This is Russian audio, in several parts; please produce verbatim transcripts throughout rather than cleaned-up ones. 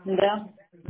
Да,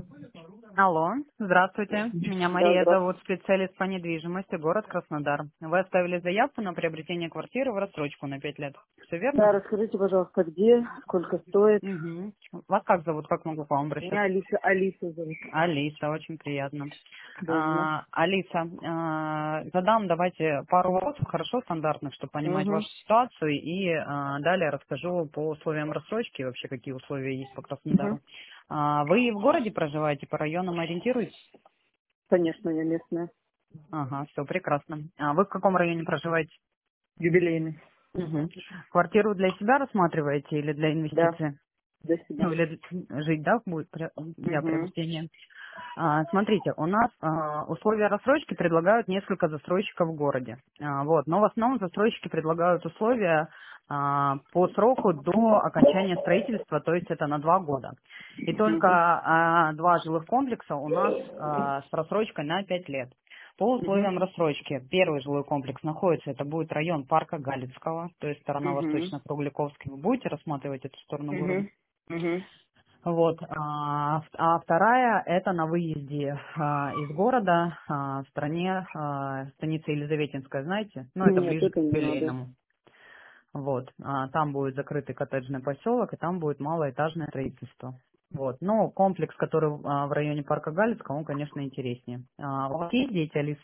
Алло, здравствуйте. Меня да, Мария здравствуйте. зовут, специалист по недвижимости, город Краснодар. Вы оставили заявку на приобретение квартиры в рассрочку на пять лет. Все Да, верно? расскажите, пожалуйста, где, сколько стоит. Угу. Вас как зовут, как могу к вам Меня обращаться? Алиса, Алиса зовут. Алиса, очень приятно. Да. А, Алиса, а, задам давайте пару вопросов, хорошо, стандартных, чтобы понимать Угу, вашу ситуацию, и а, далее расскажу по условиям рассрочки, вообще какие условия есть по угу. Краснодару. А, вы в городе проживаете, по районам ориентируетесь? Конечно, я местная. Ага, все прекрасно. А вы в каком районе проживаете? Юбилейный. Мгм. Квартиру для себя рассматриваете или для Да, инвестиции? для себя. Ну, или для- жить, да, будет при- для Угу, приобретения? А, смотрите, у нас а, условия рассрочки предлагают несколько застройщиков в городе. А, вот, но в основном застройщики предлагают условия а, по сроку до окончания строительства, то есть это на два года. И только угу, а, два жилых комплекса у нас а, с рассрочкой на пять лет. По угу, условиям рассрочки первый жилой комплекс находится, это будет район парка Галицкого, то есть сторона угу, восточно-кругляковской. Вы будете рассматривать эту сторону города? угу, угу. Вот. А, а вторая это на выезде а, из города а, в стране а, станица Елизаветинская, знаете? Ну, это Нет, ближе к это не надо. юбилейному. Вот. А, там будет закрытый коттеджный поселок, и там будет малоэтажное строительство. Вот. Но комплекс, который а, в районе парка Галицкого, он, конечно, интереснее. А, у вас есть дети, Алис?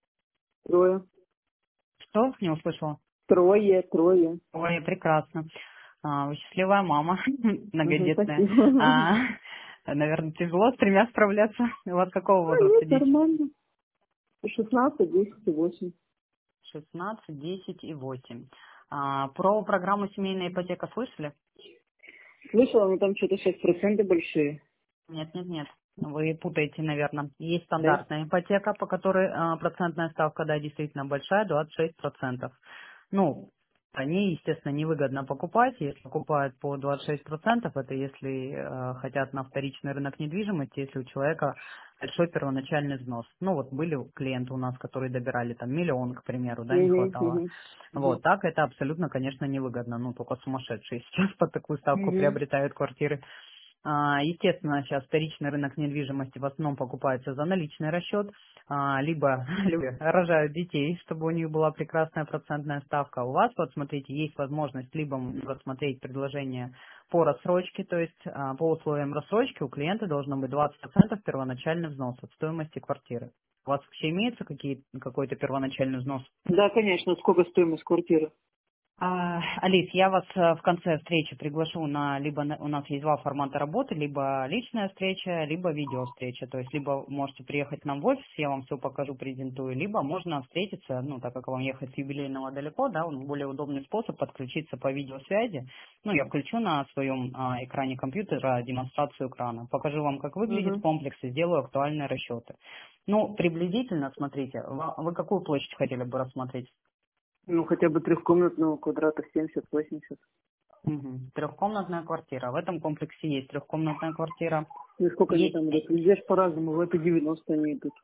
Трое. Что? Не услышала. Трое, трое. Ой, прекрасно. А, вы счастливая мама, Угу, многодетная. спасибо. А, наверное, тяжело с тремя справляться. У вас какого А, возраста нет, дети? нормально. Шестнадцать, десять и восемь. шестнадцать, десять и восемь. А, про программу «Семейная ипотека» слышали? Слышала, но там что-то шесть процентов большие. Нет, нет, нет. Вы путаете, наверное. Есть Да? стандартная ипотека, по которой а, процентная ставка, да, действительно большая, двадцать шесть процентов. Ну, они, естественно, невыгодно покупать. Если покупают по двадцать шесть процентов, это если э, хотят на вторичный рынок недвижимости, если у человека большой первоначальный взнос. Ну, вот были клиенты у нас, которые добирали там миллион, к примеру, да, не Угу, хватало. угу, Вот, угу, так это абсолютно, конечно, невыгодно. Ну, только сумасшедшие сейчас под такую ставку угу. приобретают квартиры. А, Естественно, сейчас вторичный рынок недвижимости в основном покупается за наличный расчет, а, либо люди рожают детей, чтобы у них была прекрасная процентная ставка. У вас, вот смотрите, есть возможность либо рассмотреть предложение по рассрочке, то есть а, по условиям рассрочки у клиента должно быть двадцать процентов первоначальный взнос от стоимости квартиры. У вас вообще имеется какие, какой-то первоначальный взнос? Да, конечно. Сколько стоимость квартиры? А, Алис, я вас э, в конце встречи приглашу на, либо на- у нас есть два формата работы, либо личная встреча, либо видеовстреча. То есть, либо можете приехать к нам в офис, я вам все покажу, презентую, либо можно встретиться, ну, так как вам ехать с юбилейного далеко, да, он более удобный способ подключиться по видеосвязи. Ну, я включу на своем а, экране компьютера демонстрацию экрана, покажу вам, как выглядит Угу. комплекс и сделаю актуальные расчеты. Ну, приблизительно, смотрите, ва- вы какую площадь хотели бы рассмотреть? Ну, хотя бы трехкомнатного квадрата семьдесят-восемьдесят. Мгм. Трехкомнатная квартира. В этом комплексе есть трехкомнатная квартира. И сколько они Есть там идут? Везде ж по-разному. В это девяносто они идут.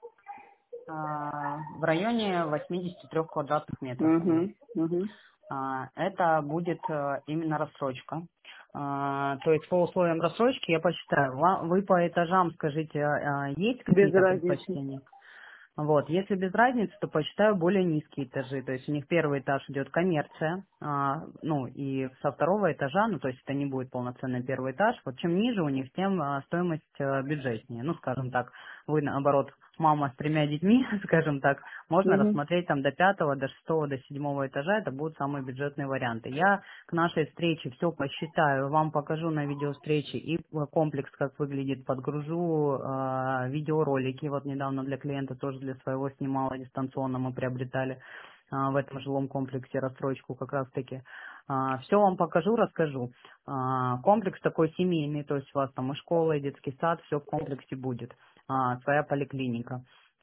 а, в районе восемьдесят три квадратных метров она. Угу. Угу. А, это будет а, именно рассрочка. А, то есть по условиям рассрочки я посчитаю. Ва- Вы по этажам скажите, а, есть Без какие-то разницы. предпочтения? Вот, если без разницы, то посчитаю более низкие этажи. То есть у них первый этаж идет коммерция, а, ну и со второго этажа, ну то есть это не будет полноценный первый этаж. Вот чем ниже у них, тем а, стоимость а, бюджетнее. Ну, скажем так, вы наоборот мама с тремя детьми, скажем так, можно Угу. рассмотреть там до пятого, до шестого, до седьмого этажа. Это будут самые бюджетные варианты. Я к нашей встрече все посчитаю, вам покажу на видеовстрече и э, комплекс, как выглядит, подгружу э, видеоролики. Вот недавно для клиента тоже для своего снимала дистанционно, мы приобретали э, в этом жилом комплексе рассрочку как раз таки. Все вам покажу, расскажу. А, Комплекс такой семейный, то есть у вас там и школа, и детский сад, все в комплексе будет. А, Своя поликлиника.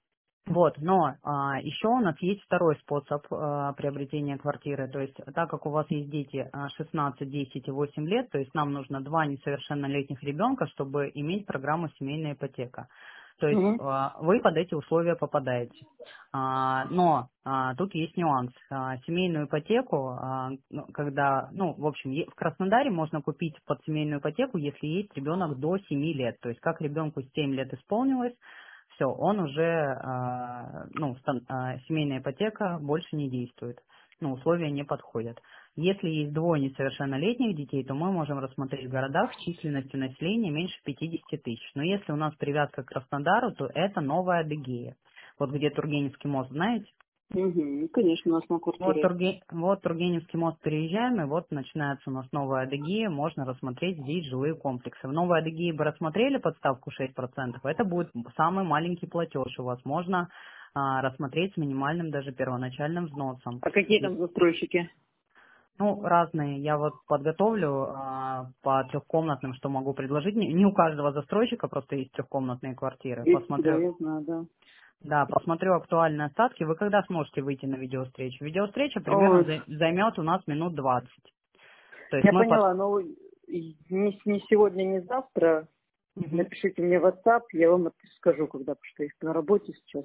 Вот, но а, еще у нас есть второй способ а, приобретения квартиры. То есть, так как у вас есть дети а, шестнадцать, десять и восемь лет, то есть нам нужно два несовершеннолетних ребенка, чтобы иметь программу семейная ипотека. То есть Угу. а, вы под эти условия попадаете. А, но а, тут есть нюанс. А, семейную ипотеку, а, ну, когда, ну, в общем, е- в Краснодаре можно купить под семейную ипотеку, если есть ребенок до семи лет. То есть как ребенку семь лет исполнилось, все, он уже, а, ну, стан- а, семейная ипотека больше не действует, ну, условия не подходят. Если есть двое несовершеннолетних детей, то мы можем рассмотреть в городах с численностью населения меньше пятидесяти тысяч. Но если у нас привязка к Краснодару, то это Новая Адыгея. Вот где Тургеневский мост, знаете? Угу. Конечно, у нас на Вот, квартире. Турге- вот Тургеневский мост переезжаем, и вот начинается у нас Новая Адыгея, можно рассмотреть здесь жилые комплексы. В Новой Адыгее бы рассмотрели подставку шесть процентов, это будет самый маленький платеж у вас, можно а, рассмотреть с минимальным даже первоначальным взносом. А какие И, там застройщики? ну, разные, я вот подготовлю а, по трехкомнатным, что могу предложить, не, не у каждого застройщика просто есть трехкомнатные квартиры, Есть, да, посмотрю. я знаю, да. Да, посмотрю актуальные остатки. Вы когда сможете выйти на видеовстречу? Видеовстреча примерно Ой, зай- займет у нас минут двадцать. То есть я мы под... поняла, но и не, не сегодня, не завтра. Мгм. Напишите мне в WhatsApp, я вам это скажу, когда, потому что я на работе сейчас.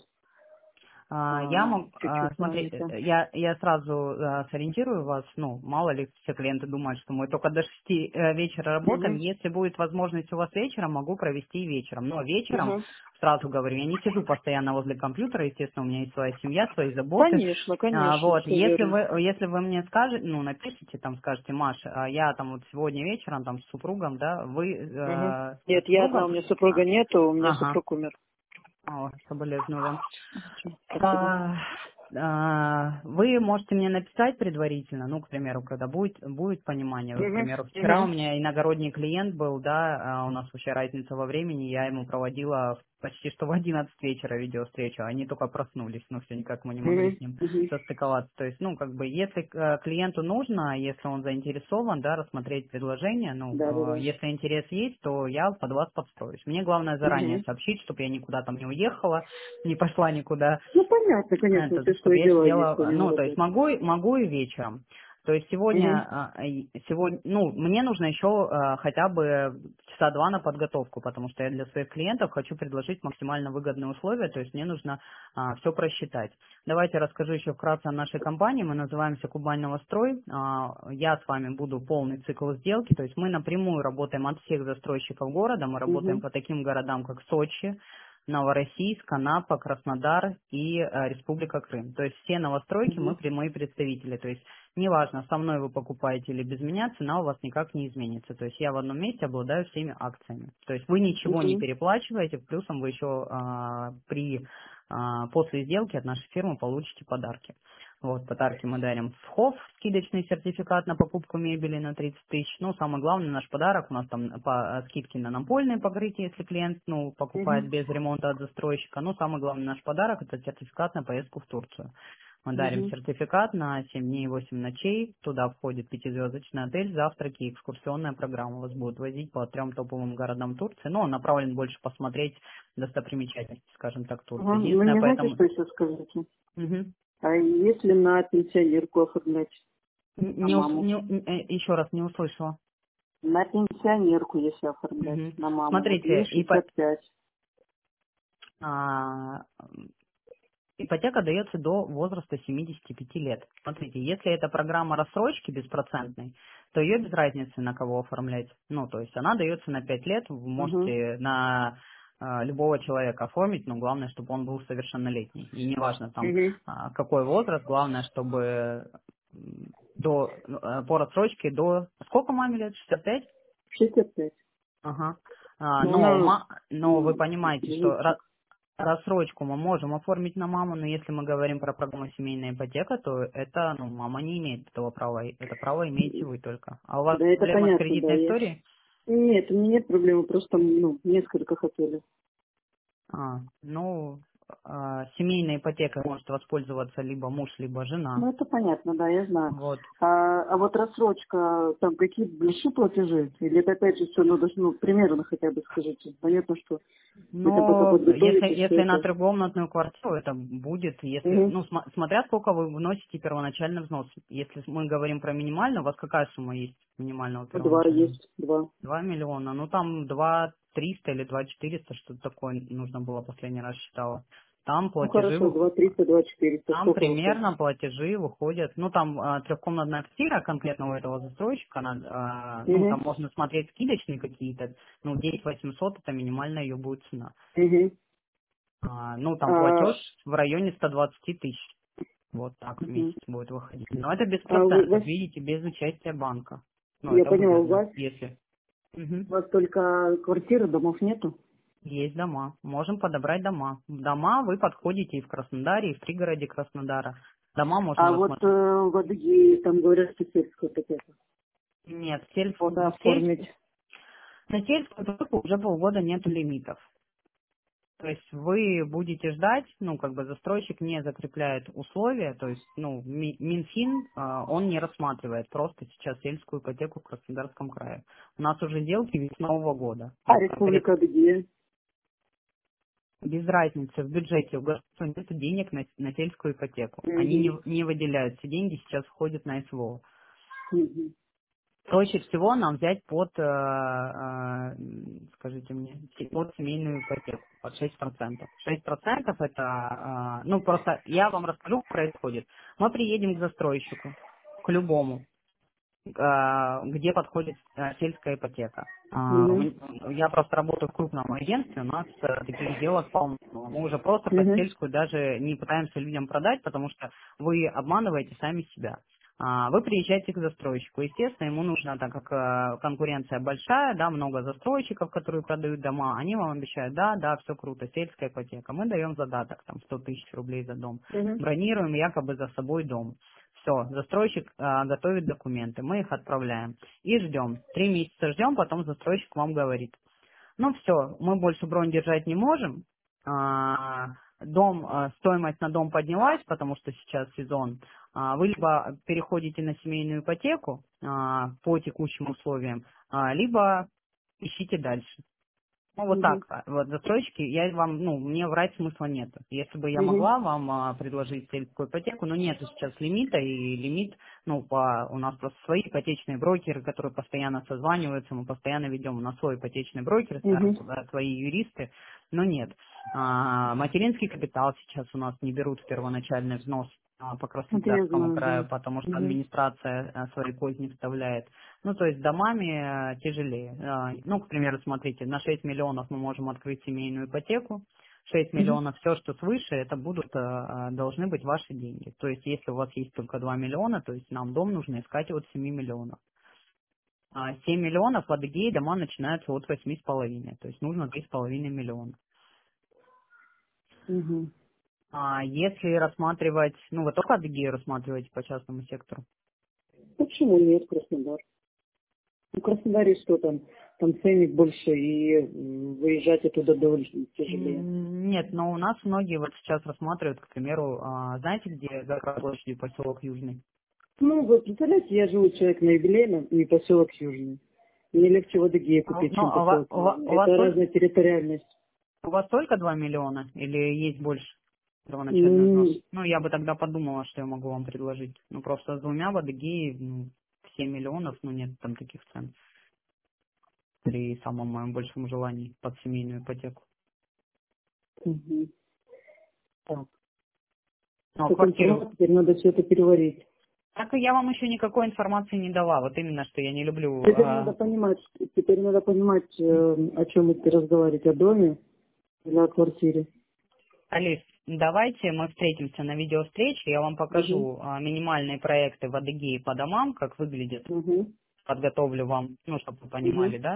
А, Я А, могу, а, чуть-чуть смотри, занята. я, я сразу а, сориентирую вас, ну, мало ли все клиенты думают, что мы только до шести э, вечера работаем. Угу. Если будет возможность у вас вечером, могу провести и вечером. Но вечером, Угу. сразу говорю, я не сижу постоянно возле компьютера, естественно, у меня есть своя семья, свои заботы. Конечно, А, конечно, Вот, все если верно. вы, если вы мне скажете, ну, напишите, там, скажете, Маша, а я там вот сегодня вечером там с супругом, да, вы Угу. э, с Нет, я одна, супругом, у меня а, супруга нету, у меня ага, супруг умер. о, соболезную вам. Спасибо. А, а, Вы можете мне написать предварительно, ну, к примеру, когда будет, будет понимание. Вот, к Угу. примеру, вчера у Угу. меня иногородний клиент был, да, а у нас вообще разница во времени, я ему проводила почти что в одиннадцать вечера видеовстречу, они только проснулись, ну, все никак мы не могли Угу. с ним Угу. состыковаться. То есть, ну, как бы, если э, клиенту нужно, если он заинтересован, да, рассмотреть предложение, Да, да, ну, э, да. если интерес есть, то я под вас подстроюсь. Мне главное заранее Угу. сообщить, чтобы я никуда там не уехала, не пошла никуда, Ну, понятно, конечно, это, если что чтобы и я дела есть, сидела, они на ну, то есть работе. могу, и- могу и вечером. То есть Угу. сегодня, а, и- сегодня, ну, мне нужно еще а, хотя бы часа два на подготовку, потому что я для своих клиентов хочу предложить максимально выгодные условия, то есть мне нужно все просчитать. Давайте расскажу еще вкратце о нашей компании. Мы называемся Кубань Новострой. А, Я с вами буду полный цикл сделки, то есть мы напрямую работаем от всех застройщиков города, мы работаем Угу. по таким городам, как Сочи, Новороссийск, Анапа, Краснодар и э, Республика Крым. То есть все новостройки мы Угу. прямые представители. То есть неважно, со мной вы покупаете или без меня, цена у вас никак не изменится. То есть я в одном месте обладаю всеми акциями. То есть вы ничего не Угу. переплачиваете, плюсом вы еще а, при а, после сделки от нашей фирмы получите подарки. Вот, подарки мы дарим в ХОВ, скидочный сертификат на покупку мебели на тридцать тысяч. Ну, самый главный наш подарок, у нас там по э, скидки на напольные покрытия, если клиент, ну, покупает Угу. без ремонта от застройщика. Ну, самый главный наш подарок — это сертификат на поездку в Турцию. Мы дарим Угу. сертификат на семь дней и восемь ночей. Туда входит пятизвездочный отель, завтраки и экскурсионная программа. Вас будут возить по трем топовым городам Турции. Но он направлен больше посмотреть достопримечательности, скажем так, Турции. Ага. Ну, Единственное, мне знаете, поэтому... что еще скажите? Мгм. А если на пенсионерку оформлять, на Не, ус- маму? не- э, еще раз не услышала. На пенсионерку, если оформлять, Мгм. на маму. Вот Смотрите, ей ипо- шестьдесят пять. а, ипотека дается до возраста семидесяти пяти лет. Смотрите, если это программа рассрочки беспроцентной, то ее без разницы на кого оформлять. Ну, то есть она дается на пять лет, вы Угу. можете на а, любого человека оформить, но главное, чтобы он был совершеннолетний. И неважно там Угу. а, какой возраст, главное, чтобы м, до, э, по рассрочке до... Сколько маме лет? шестьдесят пять? шестьдесят пять. Ага. А, Ну, но, она ма- но вы м, понимаете, что ра- живчик. рассрочку мы можем оформить на маму, но если мы говорим про программу семейная ипотека, то это, ну, мама не имеет этого права, это право имеете вы только. А у вас Да, это проблема с понятно, да. кредитной Я... историей? Нет, у меня нет проблемы, просто ну, несколько хотели. А, ну, а, семейной ипотекой может воспользоваться либо муж, либо жена. Ну, это понятно, да, я знаю. Вот. А, а вот рассрочка, там какие большие платежи? Или это опять же все, надо, ну, примерно хотя бы скажите. Понятно, что это пока Но если, подготовите, все если на это. трехкомнатную квартиру, это будет, если, Угу. ну, см- смотря сколько вы вносите первоначальный взнос. Если мы говорим про минимальную, у вас какая сумма есть минимального Ну, два первоначального? есть, два. Два миллиона. Ну, там два триста или два четыреста, что-то такое нужно было последний раз считала. Там Ну, платежи хорошо, два вы- триста, два четыреста. Там Сколько выходит? примерно платежи выходят, ну там а, трехкомнатная квартира конкретно у этого застройщика, она, а, ну Угу. там можно смотреть скидочные какие-то, ну десять восемьсот это минимальная ее будет цена. Угу. А, ну там платеж А, в районе ста двадцати тысяч, вот так в угу. месяц будет выходить. Но это без А вы, процентов, вас, видите, без участия банка. Ну я это поняла, у выгодно, вас, если. Мгм. у вас только квартиры, домов нету? Есть дома, можем подобрать дома. Дома вы подходите и в Краснодаре, и в пригороде Краснодара. Дома можно А вот э, рассмотреть. в Адыгее, там говорят, что сельская ипотека. Нет, в сельск- Вот в сельск- оформить. на сельскую ипотеку уже полгода нет лимитов. То есть вы будете ждать, ну, как бы застройщик не закрепляет условия, то есть, ну, Ми- Минфин, а, он не рассматривает просто сейчас сельскую ипотеку в Краснодарском крае. У нас уже сделки ведь с Нового года. А Вот конкретно Республика Адыгея? без разницы в бюджете у государства нет денег на, на сельскую ипотеку. Они не, Угу. не выделяют, все деньги сейчас входят на СВО. Угу. Проще всего нам взять под, э, э, скажите мне, се- под семейную ипотеку, под шесть процентов. шесть процентов это, э, ну просто я вам расскажу, как происходит. Мы приедем к застройщику, к любому, э, где подходит э, сельская ипотека. А, у Угу. м- Я просто работаю в крупном агентстве, у нас э, таких сделок полно. Мы уже просто под Угу. сельскую даже не пытаемся людям продать, потому что вы обманываете сами себя. А, Вы приезжаете к застройщику. Естественно, ему нужно, так как э, конкуренция большая, да, много застройщиков, которые продают дома, они вам обещают, да, да, все круто, сельская ипотека. Мы даем задаток, там, сто тысяч рублей за дом. Угу. Бронируем якобы за собой дом. Все, застройщик э, готовит документы, мы их отправляем и ждем. Три месяца ждем, потом застройщик вам говорит: ну все, мы больше бронь держать не можем. А, Дом, а, стоимость на дом поднялась, потому что сейчас сезон. А, Вы либо переходите на семейную ипотеку а, по текущим условиям, а, либо ищите дальше. Ну, вот Угу. так, а, вот, застройщики, я вам, ну, мне врать смысла нет. Если бы я Угу. могла вам а, предложить сельскую ипотеку, но нету сейчас лимита, и лимит, ну, по, у нас просто свои ипотечные брокеры, которые постоянно созваниваются, мы постоянно ведем на свой ипотечный брокер, Угу. э, да, свои юристы, но нет. А, материнский капитал сейчас у нас не берут в первоначальный взнос а, по Это я Краснодарскому знаю, краю, да. потому что Угу. администрация а, свои козни вставляет. Ну, то есть домами э, тяжелее. Э, Ну, к примеру, смотрите, на шесть миллионов мы можем открыть семейную ипотеку. шесть Угу. миллионов, все, что свыше, это будут, э, э, должны быть ваши деньги. То есть, если у вас есть только два миллиона, то есть нам дом нужно искать от семи миллионов. А семь миллионов в Адыгее дома начинаются от восьми с половиной, то есть нужно три с половиной миллиона. Угу. А если рассматривать, ну, вы только Адыгею рассматриваете по частному сектору? Почему нет Краснодар? Ну, в Краснодаре что там? Там ценник больше, и м, выезжать оттуда довольно тяжелее. М, Нет, но у нас многие вот сейчас рассматривают, к примеру, а, знаете, где за площадью поселок Южный? Ну, вы представляете, я живу человек на юбилейном, не поселок Южный. Мне легче в Адыгее А, купить, Ну, чем а у ва- поселок у ва- Южный. у вас Это только, разная территориальность. у вас только два миллиона или есть больше первоначальный взнос? Ну, Ну, я бы тогда подумала, что я могу вам предложить. Ну, просто с двумя в Адыгее, ну, семь миллионов, ну, нет там таких цен. При самом моем большом желании под семейную ипотеку. угу. Так. Ну, а Так квартиру. информация, теперь надо все это переварить. Так и я вам еще никакой информации не дала. Вот именно, что я не люблю. Теперь надо а, понимать, теперь надо понимать, э, о чем мы теперь разговаривать, о доме или о квартире. Алис, давайте мы встретимся на видеовстрече, я вам Угу. покажу а, минимальные проекты в Адыгее по домам, как выглядит, Угу. подготовлю вам, ну, чтобы вы Угу. понимали, да,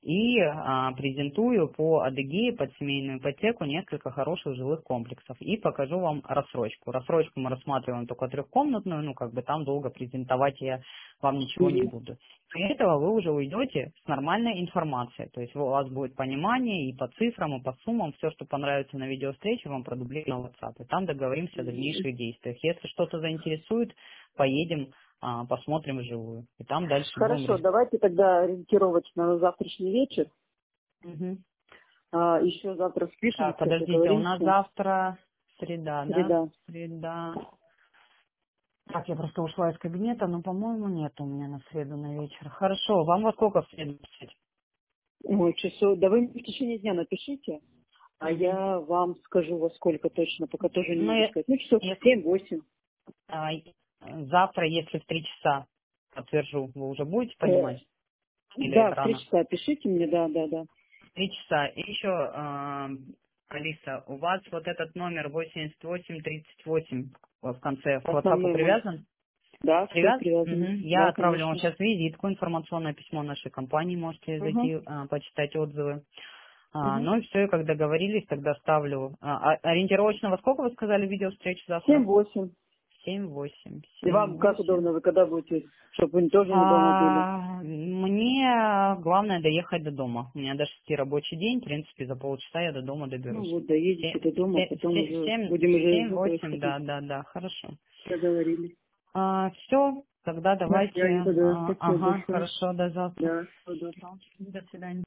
и а, презентую по Адыгее под семейную ипотеку несколько хороших жилых комплексов и покажу вам рассрочку. Рассрочку мы рассматриваем только трехкомнатную, ну как бы там долго презентовать я вам ничего не Мгм. буду. После этого вы уже уйдете с нормальной информацией, то есть у вас будет понимание и по цифрам, и по суммам, все, что понравится на видеовстрече, вам продублируем на WhatsApp, и там договоримся о Мгм. дальнейших действиях. Если что-то заинтересует, поедем, а, посмотрим вживую, и там дальше будем Хорошо, решать. давайте тогда ориентировочно на завтрашний вечер. Мгм. А, еще завтра Так, спишемся, подождите, у нас договоримся. завтра среда, да? Среда. Среда. Так, я просто ушла из кабинета, но, по-моему, нет у меня на среду на вечер. Хорошо, вам во сколько в среду писать? Ой, часов. Да вы мне в течение дня напишите, а Мгм. я вам скажу во сколько точно, пока тоже не Ну, могу я- сказать. Ну, часов если, семь-восемь. а, завтра, если в три часа подтвержу, вы уже будете Э, понимать? Или да, это в три рано? часа пишите мне, да, да, да. Три часа. И еще, а, Алиса, у вас вот этот номер восемьдесят восемь тридцать восемь в конце к WhatsApp Основной мой. привязан? Да, все Привет. привязано. Мгм. Я Да, отправлю вам конечно. сейчас визитку, информационное письмо нашей компании, можете Угу. зайти, а, почитать отзывы. А, Угу. ну и все, когда договорились, тогда ставлю. А, а- ориентировочно во сколько вы сказали видео встречи завтра? семь-восемь. Семь восемь. И Семь вам как восемь. удобно, вы когда будете, чтобы вы тоже не дома были? А, мне главное доехать до дома. У меня до шести рабочий день, в принципе, за полчаса я до дома Ну доберусь. вот, доедете до дома, потом уже Семь, будем уже из семь, этого восемь, да, исходить. да, да, хорошо. Договорились. все, тогда На давайте. связи тогда. а, Спасибо Ага, большое. хорошо, до завтра. Да, всего доброго. До свидания.